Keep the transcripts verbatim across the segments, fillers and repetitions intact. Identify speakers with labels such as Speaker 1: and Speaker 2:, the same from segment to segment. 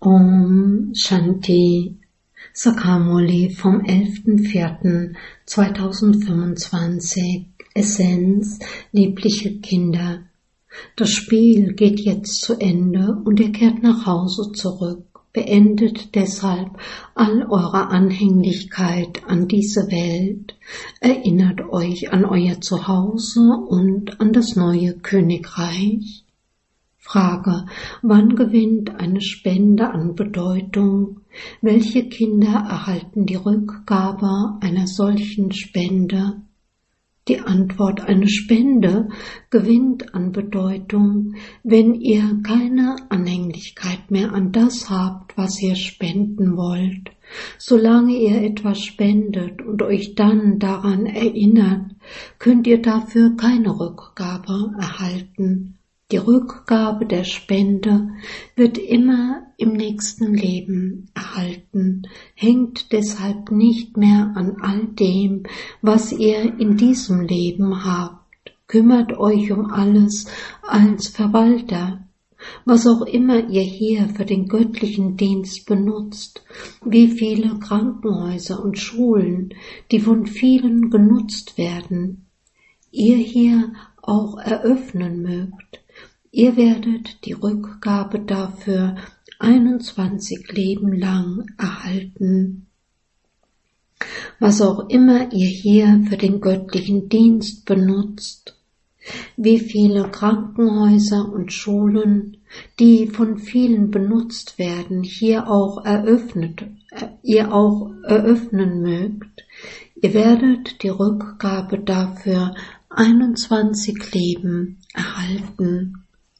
Speaker 1: Om Shanti Sakamoli vom elften vierten zweitausendfünfundzwanzig. Essenz, liebliche Kinder. Das Spiel geht jetzt zu Ende und ihr kehrt nach Hause zurück. Beendet deshalb all eure Anhänglichkeit an diese Welt. Erinnert euch an euer Zuhause und an das neue Königreich. Frage: Wann gewinnt eine Spende an Bedeutung? Welche Kinder erhalten die Rückgabe einer solchen Spende? Die Antwort: Eine Spende gewinnt an Bedeutung, wenn ihr keine Anhänglichkeit mehr an das habt, was ihr spenden wollt. Solange ihr etwas spendet und euch dann daran erinnert, könnt ihr dafür keine Rückgabe erhalten. Die Rückgabe der Spende wird immer im nächsten Leben erhalten, hängt deshalb nicht mehr an all dem, was ihr in diesem Leben habt. Kümmert euch um alles als Verwalter. Was auch immer ihr hier für den göttlichen Dienst benutzt, wie viele Krankenhäuser und Schulen, die von vielen genutzt werden, ihr hier auch eröffnen mögt. Ihr werdet die Rückgabe dafür einundzwanzig Leben lang erhalten. Was auch immer ihr hier für den göttlichen Dienst benutzt, wie viele Krankenhäuser und Schulen, die von vielen benutzt werden, hier auch eröffnet, äh, ihr auch eröffnen mögt, ihr werdet die Rückgabe dafür einundzwanzig Leben erhalten.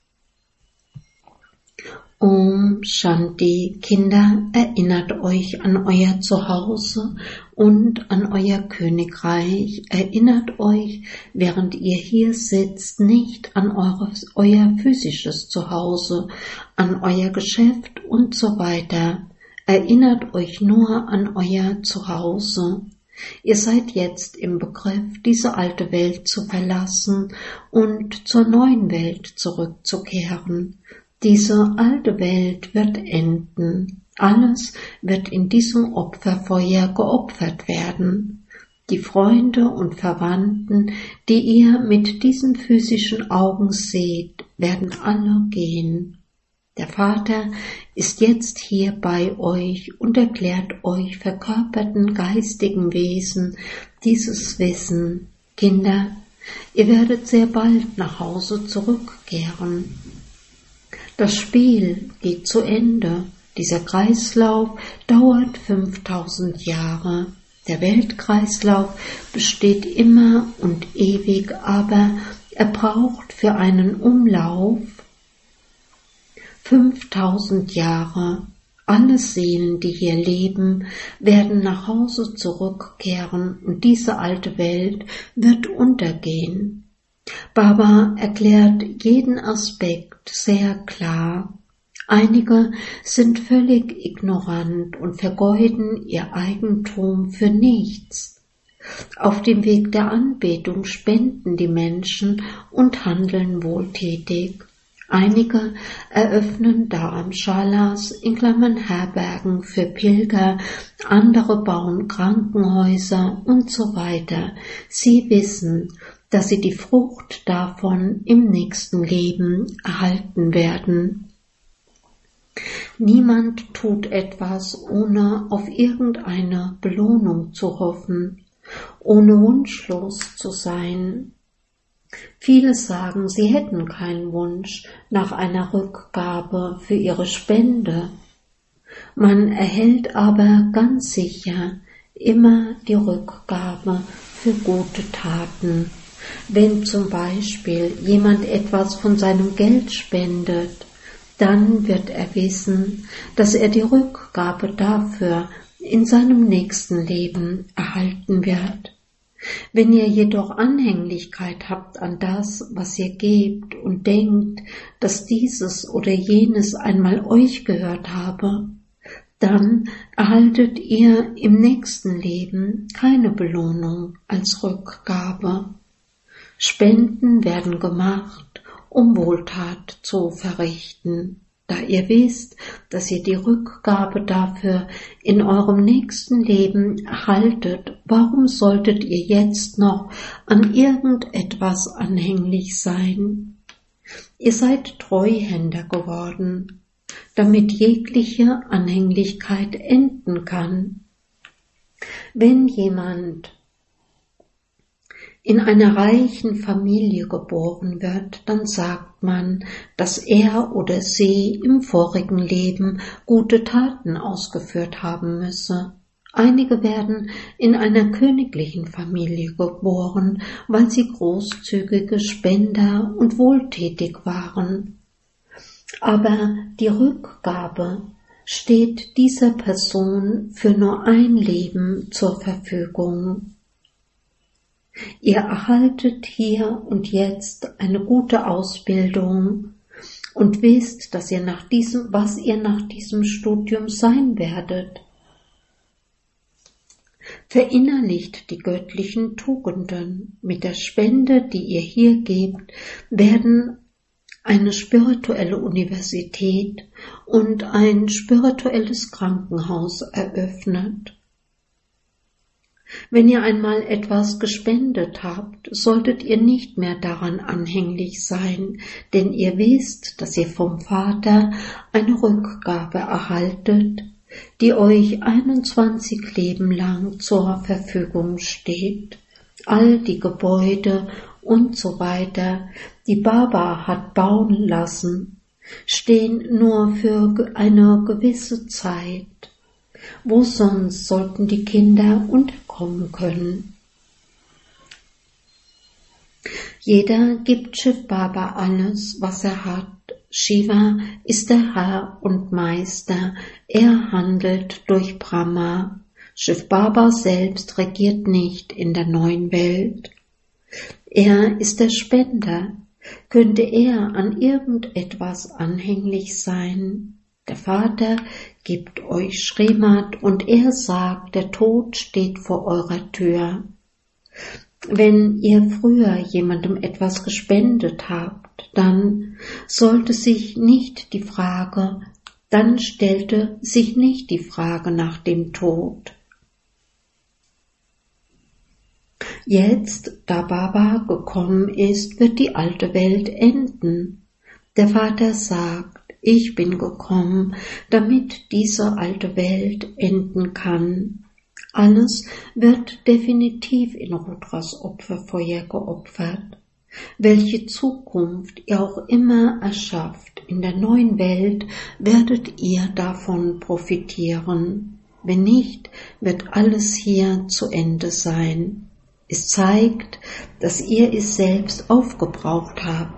Speaker 1: Om Shanti, Kinder, erinnert euch an euer Zuhause und an euer Königreich. Erinnert euch, während ihr hier sitzt, nicht an eures, euer physisches Zuhause, an euer Geschäft und so weiter. Erinnert euch nur an euer Zuhause. Ihr seid jetzt im Begriff, diese alte Welt zu verlassen und zur neuen Welt zurückzukehren. Diese alte Welt wird enden. Alles wird in diesem Opferfeuer geopfert werden. Die Freunde und Verwandten, die ihr mit diesen physischen Augen seht, werden alle gehen. Der Vater ist jetzt hier bei euch und erklärt euch verkörperten geistigen Wesen dieses Wissen. Kinder, ihr werdet sehr bald nach Hause zurückkehren. Das Spiel geht zu Ende. Dieser Kreislauf dauert fünftausend Jahre. Der Weltkreislauf besteht immer und ewig, aber er braucht für einen Umlauf fünftausend Jahre. Alle Seelen, die hier leben, werden nach Hause zurückkehren und diese alte Welt wird untergehen. Baba erklärt jeden Aspekt sehr klar. Einige sind völlig ignorant und vergeuden ihr Eigentum für nichts. Auf dem Weg der Anbetung spenden die Menschen und handeln wohltätig. Einige eröffnen Dharamshalas, in Klammern Herbergen für Pilger, andere bauen Krankenhäuser und so weiter. Sie wissen, dass sie die Frucht davon im nächsten Leben erhalten werden. Niemand tut etwas, ohne auf irgendeine Belohnung zu hoffen, ohne wunschlos zu sein. Viele sagen, sie hätten keinen Wunsch nach einer Rückgabe für ihre Spende. Man erhält aber ganz sicher immer die Rückgabe für gute Taten. Wenn zum Beispiel jemand etwas von seinem Geld spendet, dann wird er wissen, dass er die Rückgabe dafür in seinem nächsten Leben erhalten wird. Wenn ihr jedoch Anhänglichkeit habt an das, was ihr gebt und denkt, dass dieses oder jenes einmal euch gehört habe, dann erhaltet ihr im nächsten Leben keine Belohnung als Rückgabe. Spenden werden gemacht, um Wohltat zu verrichten. Da ihr wisst, dass ihr die Rückgabe dafür in eurem nächsten Leben erhaltet, warum solltet ihr jetzt noch an irgendetwas anhänglich sein? Ihr seid Treuhänder geworden, damit jegliche Anhänglichkeit enden kann. Wenn jemand in einer reichen Familie geboren wird, dann sagt man, dass er oder sie im vorigen Leben gute Taten ausgeführt haben müsse. Einige werden in einer königlichen Familie geboren, weil sie großzügige Spender und wohltätig waren. Aber die Rückgabe steht dieser Person für nur ein Leben zur Verfügung. Ihr erhaltet hier und jetzt eine gute Ausbildung und wisst, dass ihr nach diesem, was ihr nach diesem Studium sein werdet. Verinnerlicht die göttlichen Tugenden. Mit der Spende, die ihr hier gebt, werden eine spirituelle Universität und ein spirituelles Krankenhaus eröffnet. Wenn ihr einmal etwas gespendet habt, solltet ihr nicht mehr daran anhänglich sein, denn ihr wisst, dass ihr vom Vater eine Rückgabe erhaltet, die euch einundzwanzig Leben lang zur Verfügung steht. All die Gebäude und so weiter, die Baba hat bauen lassen, stehen nur für eine gewisse Zeit. Wo sonst sollten die Kinder unterkommen können? Jeder gibt Shiv Baba alles, was er hat. Shiva ist der Herr und Meister. Er handelt durch Brahma. Shiv Baba selbst regiert nicht in der neuen Welt. Er ist der Spender. Könnte er an irgendetwas anhänglich sein? Der Vater gibt euch Srimad und er sagt, der Tod steht vor eurer Tür. Wenn ihr früher jemandem etwas gespendet habt, dann sollte sich nicht die Frage, dann stellte sich nicht die Frage nach dem Tod. Jetzt, da Baba gekommen ist, wird die alte Welt enden. Der Vater sagt, ich bin gekommen, damit diese alte Welt enden kann. Alles wird definitiv in Rudras Opferfeuer geopfert. Welche Zukunft ihr auch immer erschafft, in der neuen Welt werdet ihr davon profitieren. Wenn nicht, wird alles hier zu Ende sein. Es zeigt, dass ihr es selbst aufgebraucht habt.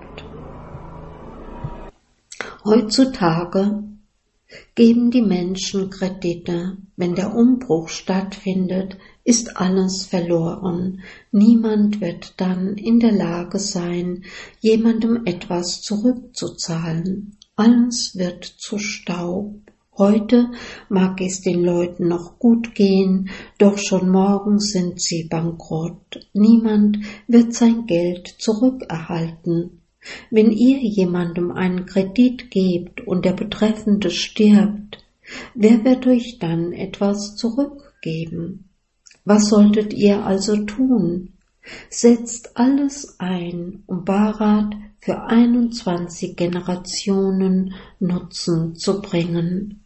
Speaker 1: Heutzutage geben die Menschen Kredite. Wenn der Umbruch stattfindet, ist alles verloren. Niemand wird dann in der Lage sein, jemandem etwas zurückzuzahlen. Alles wird zu Staub. Heute mag es den Leuten noch gut gehen, doch schon morgen sind sie bankrott. Niemand wird sein Geld zurückerhalten. Wenn ihr jemandem einen Kredit gebt und der Betreffende stirbt, wer wird euch dann etwas zurückgeben? Was solltet ihr also tun? Setzt alles ein, um Bharat für einundzwanzig Generationen Nutzen zu bringen.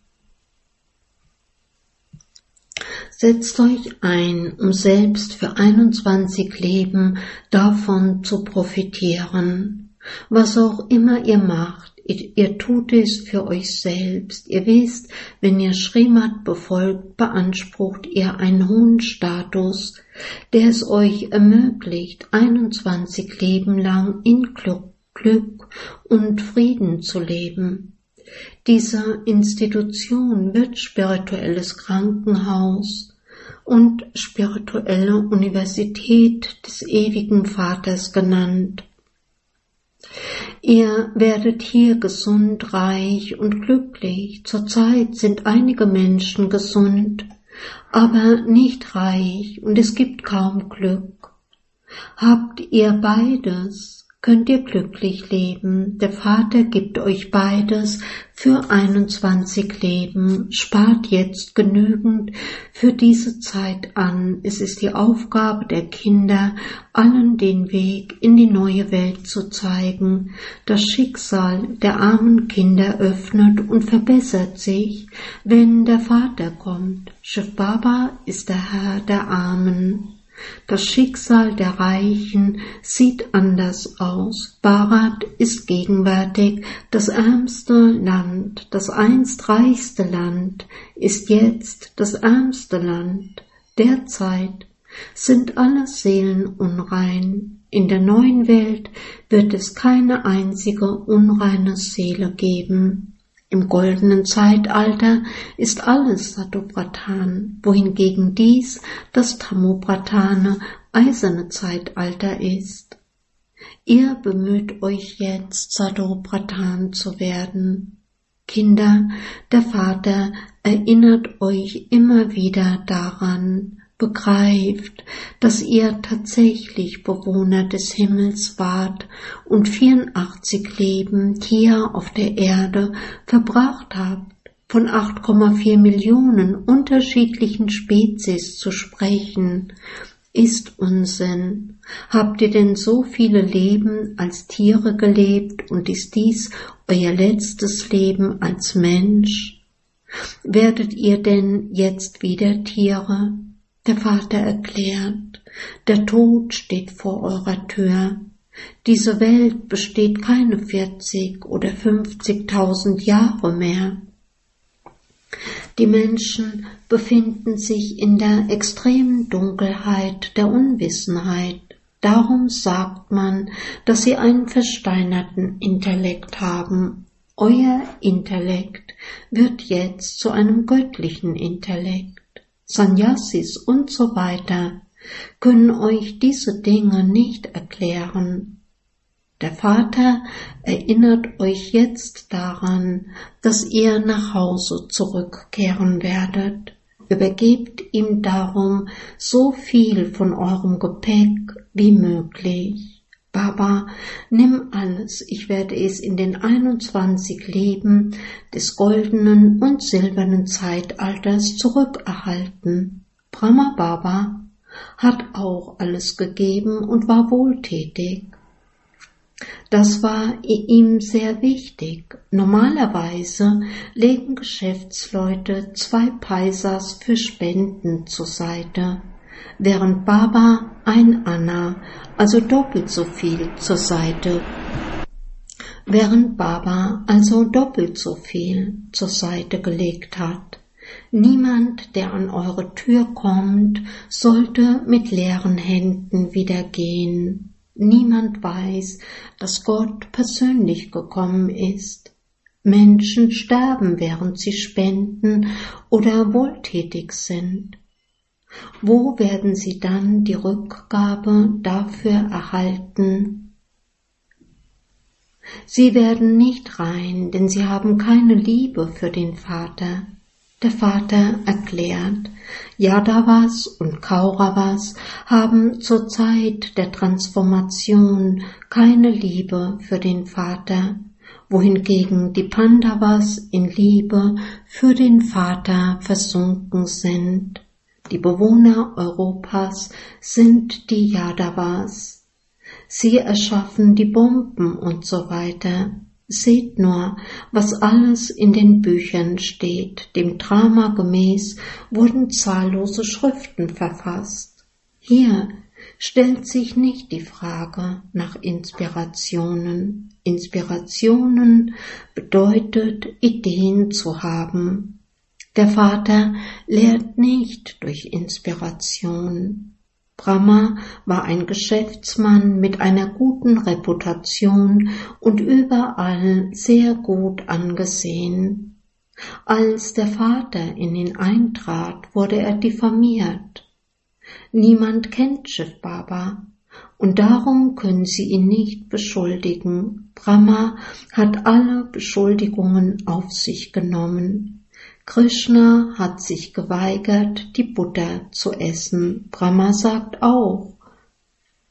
Speaker 1: Setzt euch ein, um selbst für einundzwanzig Leben davon zu profitieren. Was auch immer ihr macht, ihr, ihr tut es für euch selbst. Ihr wisst, wenn ihr Srimad befolgt, beansprucht ihr einen hohen Status, der es euch ermöglicht, einundzwanzig Leben lang in Glück, Glück und Frieden zu leben. Diese Institution wird spirituelles Krankenhaus und spirituelle Universität des ewigen Vaters genannt. Ihr werdet hier gesund, reich und glücklich. Zurzeit sind einige Menschen gesund, aber nicht reich und es gibt kaum Glück. Habt ihr beides, könnt ihr glücklich leben. Der Vater gibt euch beides für einundzwanzig Leben. Spart jetzt genügend für diese Zeit an. Es ist die Aufgabe der Kinder, allen den Weg in die neue Welt zu zeigen. Das Schicksal der armen Kinder öffnet und verbessert sich, wenn der Vater kommt. Shiv Baba ist der Herr der Armen. Das Schicksal der Reichen sieht anders aus. Bharat ist gegenwärtig das ärmste Land. Das einst reichste Land ist jetzt das ärmste Land. Derzeit sind alle Seelen unrein. In der neuen Welt wird es keine einzige unreine Seele geben. Im goldenen Zeitalter ist alles Satopradhan, wohingegen dies das Tamopradhane eiserne Zeitalter ist. Ihr bemüht euch jetzt, Satopradhan zu werden. Kinder, der Vater erinnert euch immer wieder daran, begreift, dass ihr tatsächlich Bewohner des Himmels wart und vierundachtzig Leben hier auf der Erde verbracht habt. Von acht Komma vier Millionen unterschiedlichen Spezies zu sprechen, ist Unsinn. Habt ihr denn so viele Leben als Tiere gelebt und ist dies euer letztes Leben als Mensch? Werdet ihr denn jetzt wieder Tiere? Der Vater erklärt, der Tod steht vor eurer Tür. Diese Welt besteht keine vierzig oder fünfzigtausend Jahre mehr. Die Menschen befinden sich in der extremen Dunkelheit der Unwissenheit. Darum sagt man, dass sie einen versteinerten Intellekt haben. Euer Intellekt wird jetzt zu einem göttlichen Intellekt. Sannyasis und so weiter können euch diese Dinge nicht erklären. Der Vater erinnert euch jetzt daran, dass ihr nach Hause zurückkehren werdet. Übergebt ihm darum so viel von eurem Gepäck wie möglich. Baba, nimm alles, ich werde es in den einundzwanzig Leben des goldenen und silbernen Zeitalters zurückerhalten. Brahma Baba hat auch alles gegeben und war wohltätig. Das war ihm sehr wichtig. Normalerweise legen Geschäftsleute zwei Paisas für Spenden zur Seite, während Baba ein Anna, also doppelt so viel, zur Seite, während Baba also doppelt so viel zur Seite gelegt hat. Niemand, der an eure Tür kommt, sollte mit leeren Händen wieder gehen. Niemand weiß, dass Gott persönlich gekommen ist. Menschen sterben, während sie spenden oder wohltätig sind. Wo werden sie dann die Rückgabe dafür erhalten? Sie werden nicht rein, denn sie haben keine Liebe für den Vater. Der Vater erklärt, Yadavas und Kauravas haben zur Zeit der Transformation keine Liebe für den Vater, wohingegen die Pandavas in Liebe für den Vater versunken sind. Die Bewohner Europas sind die Yadavas. Sie erschaffen die Bomben und so weiter. Seht nur, was alles in den Büchern steht. Dem Drama gemäß wurden zahllose Schriften verfasst. Hier stellt sich nicht die Frage nach Inspirationen. Inspirationen bedeutet, Ideen zu haben. Der Vater lehrt nicht durch Inspiration. Brahma war ein Geschäftsmann mit einer guten Reputation und überall sehr gut angesehen. Als der Vater in ihn eintrat, wurde er diffamiert. Niemand kennt Shiv Baba und darum können sie ihn nicht beschuldigen. Brahma hat alle Beschuldigungen auf sich genommen. Krishna hat sich geweigert, die Butter zu essen. Brahma sagt auch,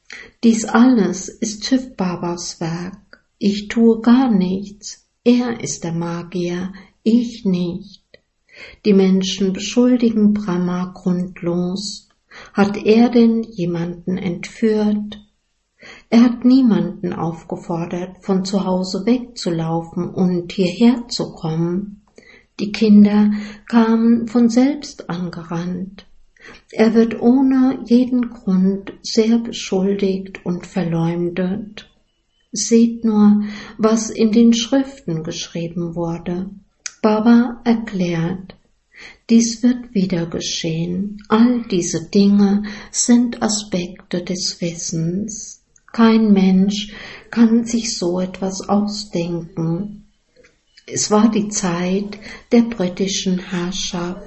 Speaker 1: Dies alles ist Shiv Babas Werk. Ich tue gar nichts. Er ist der Magier, ich nicht. Die Menschen beschuldigen Brahma grundlos. Hat er denn jemanden entführt? Er hat niemanden aufgefordert, von zu Hause wegzulaufen und hierher zu kommen. Die Kinder kamen von selbst angerannt. Er wird ohne jeden Grund sehr beschuldigt und verleumdet. Seht nur, was in den Schriften geschrieben wurde. Baba erklärt, dies wird wieder geschehen. All diese Dinge sind Aspekte des Wissens. Kein Mensch kann sich so etwas ausdenken. Es war die Zeit der britischen Herrschaft.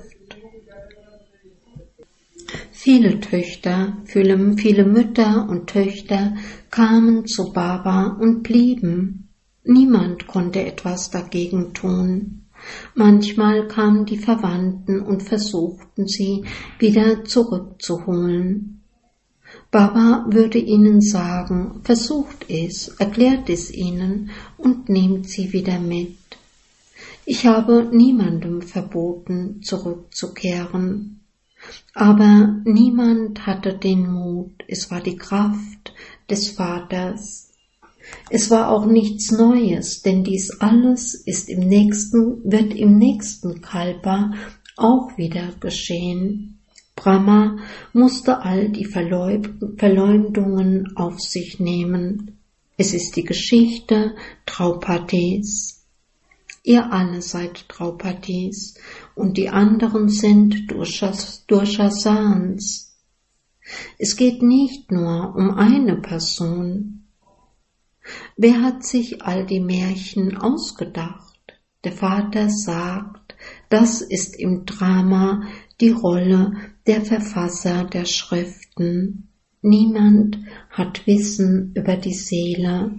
Speaker 1: Viele Töchter, viele, viele Mütter und Töchter kamen zu Baba und blieben. Niemand konnte etwas dagegen tun. Manchmal kamen die Verwandten und versuchten sie wieder zurückzuholen. Baba würde ihnen sagen, versucht es, erklärt es ihnen und nehmt sie wieder mit. Ich habe niemandem verboten, zurückzukehren. Aber niemand hatte den Mut, es war die Kraft des Vaters. Es war auch nichts Neues, denn dies alles ist im nächsten, wird im nächsten Kalpa auch wieder geschehen. Brahma musste all die Verleumdungen auf sich nehmen. Es ist die Geschichte Draupadis. Ihr alle seid Draupadis und die anderen sind Durshasans. Es geht nicht nur um eine Person. Wer hat sich all die Märchen ausgedacht? Der Vater sagt, das ist im Drama die Rolle der Verfasser der Schriften. Niemand hat Wissen über die Seele.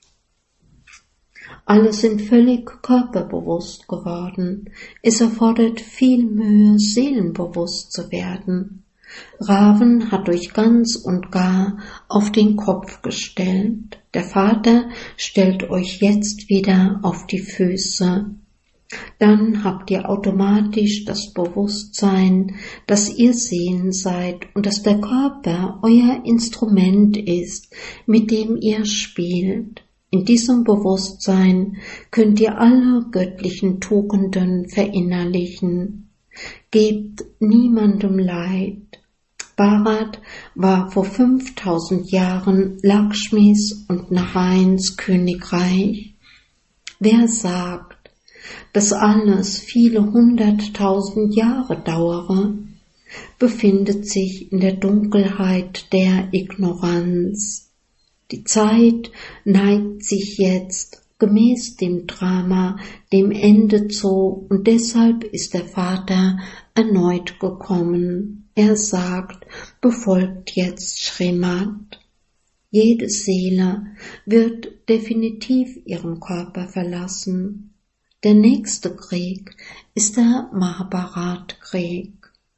Speaker 1: Alle sind völlig körperbewusst geworden. Es erfordert viel Mühe, seelenbewusst zu werden. Ravan hat euch ganz und gar auf den Kopf gestellt. Der Vater stellt euch jetzt wieder auf die Füße. Dann habt ihr automatisch das Bewusstsein, dass ihr Seelen seid und dass der Körper euer Instrument ist, mit dem ihr spielt. In diesem Bewusstsein könnt ihr alle göttlichen Tugenden verinnerlichen. Gebt niemandem Leid. Bharat war vor fünftausend Jahren Lakshmis und Narayans Königreich. Wer sagt, dass alles viele hunderttausend Jahre dauere, befindet sich in der Dunkelheit der Ignoranz. Die Zeit neigt sich jetzt gemäß dem Drama dem Ende zu und deshalb ist der Vater erneut gekommen. Er sagt, befolgt jetzt Srimad. Jede Seele wird definitiv ihren Körper verlassen. Der nächste Krieg ist der Mahabharat-Krieg.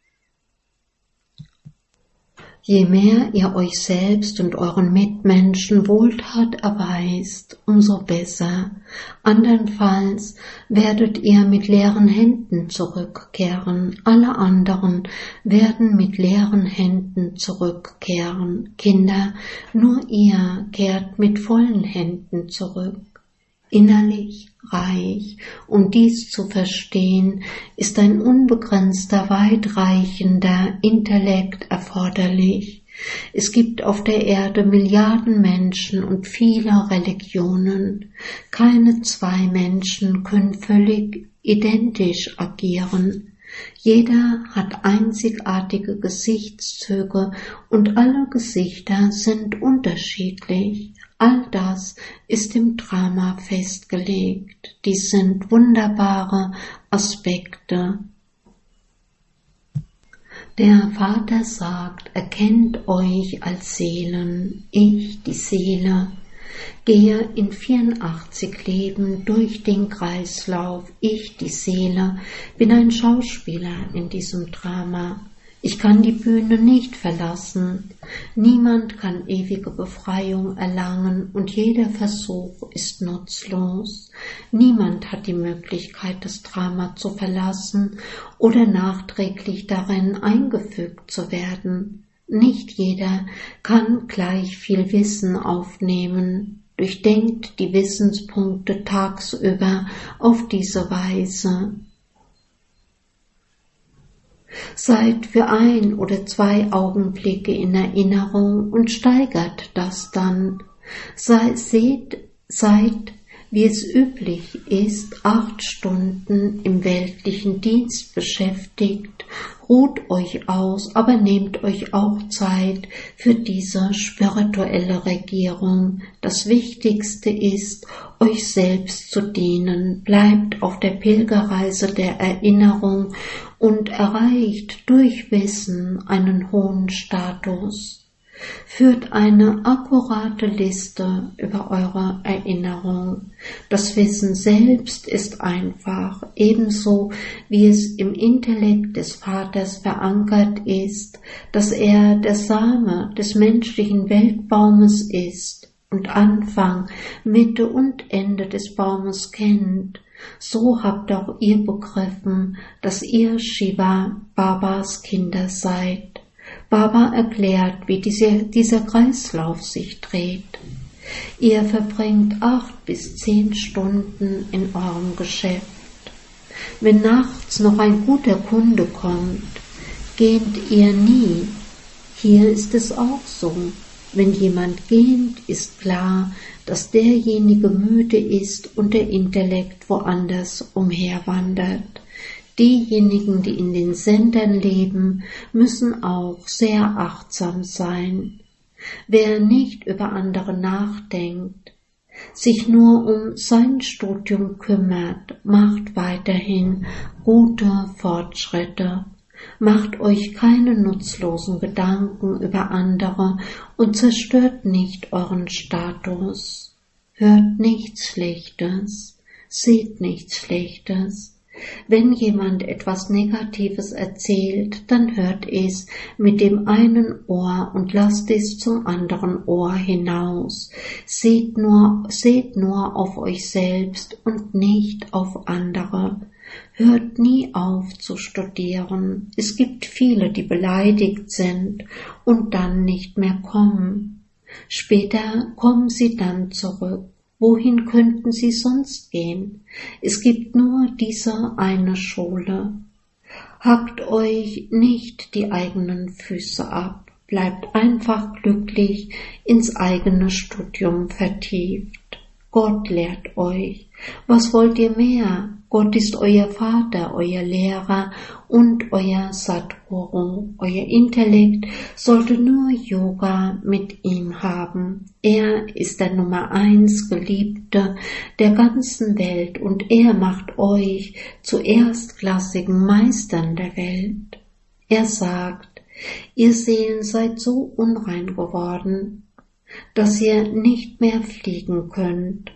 Speaker 1: Je mehr ihr euch selbst und euren Mitmenschen Wohltat erweist, umso besser. Andernfalls werdet ihr mit leeren Händen zurückkehren. Alle anderen werden mit leeren Händen zurückkehren. Kinder, nur ihr kehrt mit vollen Händen zurück. Innerlich reich, um dies zu verstehen, ist ein unbegrenzter, weitreichender Intellekt erforderlich. Es gibt auf der Erde Milliarden Menschen und viele Religionen. Keine zwei Menschen können völlig identisch agieren. Jeder hat einzigartige Gesichtszüge und alle Gesichter sind unterschiedlich. All das ist im Drama festgelegt. Dies sind wunderbare Aspekte. Der Vater sagt, erkennt euch als Seelen. Ich, die Seele, gehe in vierundachtzig Leben durch den Kreislauf. Ich, die Seele, bin ein Schauspieler in diesem Drama. Ich kann die Bühne nicht verlassen. Niemand kann ewige Befreiung erlangen und jeder Versuch ist nutzlos. Niemand hat die Möglichkeit, das Drama zu verlassen oder nachträglich darin eingefügt zu werden. Nicht jeder kann gleich viel Wissen aufnehmen. Durchdenkt die Wissenspunkte tagsüber auf diese Weise. Seid für ein oder zwei Augenblicke in Erinnerung und steigert das dann. Sei, seht, seid, wie es üblich ist, acht Stunden im weltlichen Dienst beschäftigt, ruht euch aus, aber nehmt euch auch Zeit für diese spirituelle Regierung. Das Wichtigste ist, euch selbst zu dienen. Bleibt auf der Pilgerreise der Erinnerung und erreicht durch Wissen einen hohen Status. Führt eine akkurate Liste über eure Erinnerung. Das Wissen selbst ist einfach, ebenso wie es im Intellekt des Vaters verankert ist, dass er der Same des menschlichen Weltbaumes ist und Anfang, Mitte und Ende des Baumes kennt. So habt auch ihr begriffen, dass ihr Shiva Babas Kinder seid. Baba erklärt, wie diese, dieser Kreislauf sich dreht. Ihr verbringt acht bis zehn Stunden in eurem Geschäft. Wenn nachts noch ein guter Kunde kommt, geht ihr nie. Hier ist es auch so. Wenn jemand geht, ist klar, dass derjenige müde ist und der Intellekt woanders umherwandert. Diejenigen, die in den Sendern leben, müssen auch sehr achtsam sein. Wer nicht über andere nachdenkt, sich nur um sein Studium kümmert, macht weiterhin gute Fortschritte. Macht euch keine nutzlosen Gedanken über andere und zerstört nicht euren Status. Hört nichts Schlechtes, seht nichts Schlechtes. Wenn jemand etwas Negatives erzählt, dann hört es mit dem einen Ohr und lasst es zum anderen Ohr hinaus. Seht nur, seht nur auf euch selbst und nicht auf andere. Hört nie auf zu studieren. Es gibt viele, die beleidigt sind und dann nicht mehr kommen. Später kommen sie dann zurück. Wohin könnten sie sonst gehen? Es gibt nur diese eine Schule. Hackt euch nicht die eigenen Füße ab. Bleibt einfach glücklich ins eigene Studium vertieft. Gott lehrt euch. Was wollt ihr mehr? Gott ist euer Vater, euer Lehrer und euer Sadguru. Euer Intellekt sollte nur Yoga mit ihm haben. Er ist der Nummer eins Geliebte der ganzen Welt und er macht euch zu erstklassigen Meistern der Welt. Er sagt, ihr Seelen seid so unrein geworden, dass ihr nicht mehr fliegen könnt.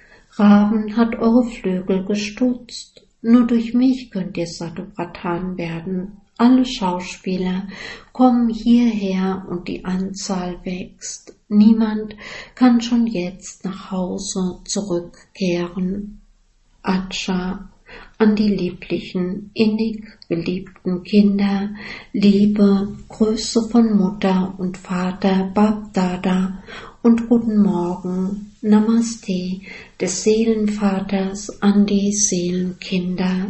Speaker 1: Raben hat eure Flügel gestutzt. Nur durch mich könnt ihr Sattva-Pradhan werden. Alle Schauspieler kommen hierher und die Anzahl wächst. Niemand kann schon jetzt nach Hause zurückkehren. Acha, an die lieblichen, innig geliebten Kinder, Liebe, Grüße von Mutter und Vater Bab-Dada und guten Morgen, Namaste des Seelenvaters an die Seelenkinder.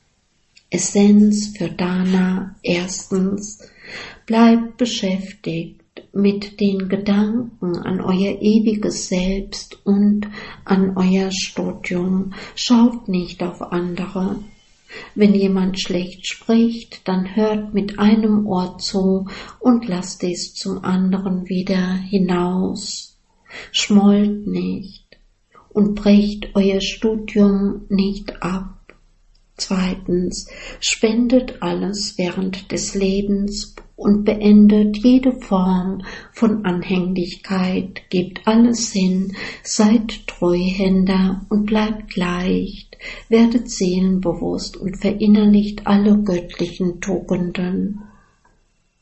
Speaker 1: Essenz für Dana. Erstens, bleibt beschäftigt mit den Gedanken an euer ewiges Selbst und an euer Studium. Schaut nicht auf andere. Wenn jemand schlecht spricht, dann hört mit einem Ohr zu und lasst es zum anderen wieder hinaus. Schmollt nicht und brecht euer Studium nicht ab. Zweitens, spendet alles während des Lebens und beendet jede Form von Anhänglichkeit, gebt alles hin, seid Treuhänder und bleibt leicht, werdet seelenbewusst und verinnerlicht alle göttlichen Tugenden.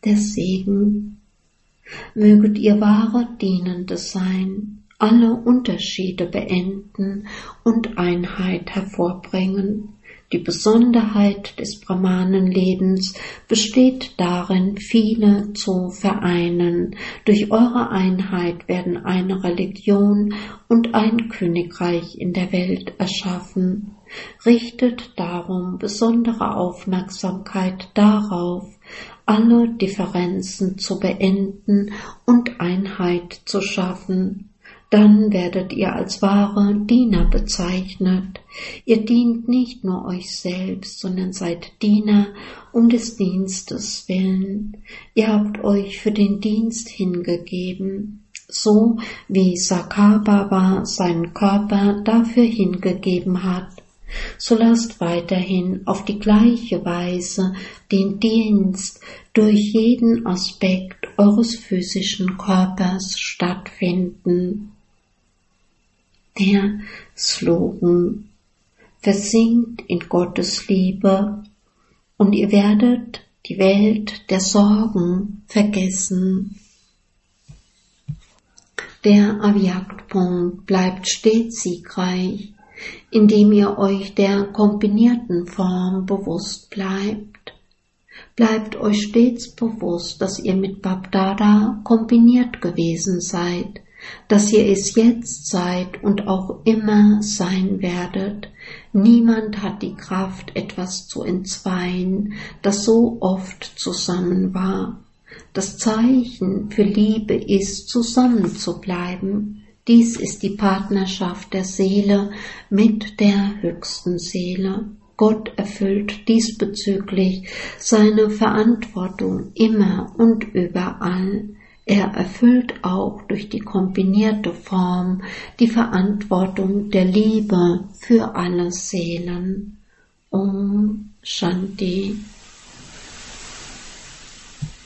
Speaker 1: der Segen. Möget ihr wahre Dienende sein, alle Unterschiede beenden und Einheit hervorbringen. Die Besonderheit des Brahmanenlebens besteht darin, viele zu vereinen. Durch eure Einheit werden eine Religion und ein Königreich in der Welt erschaffen. Richtet darum besondere Aufmerksamkeit darauf, alle Differenzen zu beenden und Einheit zu schaffen. Dann werdet ihr als wahre Diener bezeichnet. Ihr dient nicht nur euch selbst, sondern seid Diener um des Dienstes willen. Ihr habt euch für den Dienst hingegeben, so wie Sakarbaba seinen Körper dafür hingegeben hat. So lasst weiterhin auf die gleiche Weise den Dienst durch jeden Aspekt eures physischen Körpers stattfinden. Der Slogan: Versinkt in Gottes Liebe und ihr werdet die Welt der Sorgen vergessen. Der Avyaktpunkt bleibt stets siegreich, indem ihr euch der kombinierten Form bewusst bleibt. Bleibt euch stets bewusst, dass ihr mit Babdada kombiniert gewesen seid, dass ihr es jetzt seid und auch immer sein werdet. Niemand hat die Kraft, etwas zu entzweien, das so oft zusammen war. Das Zeichen für Liebe ist, zusammen zu bleiben. Dies ist die Partnerschaft der Seele mit der höchsten Seele. Gott erfüllt diesbezüglich seine Verantwortung immer und überall. Er erfüllt auch durch die kombinierte Form die Verantwortung der Liebe für alle Seelen. Om Shanti.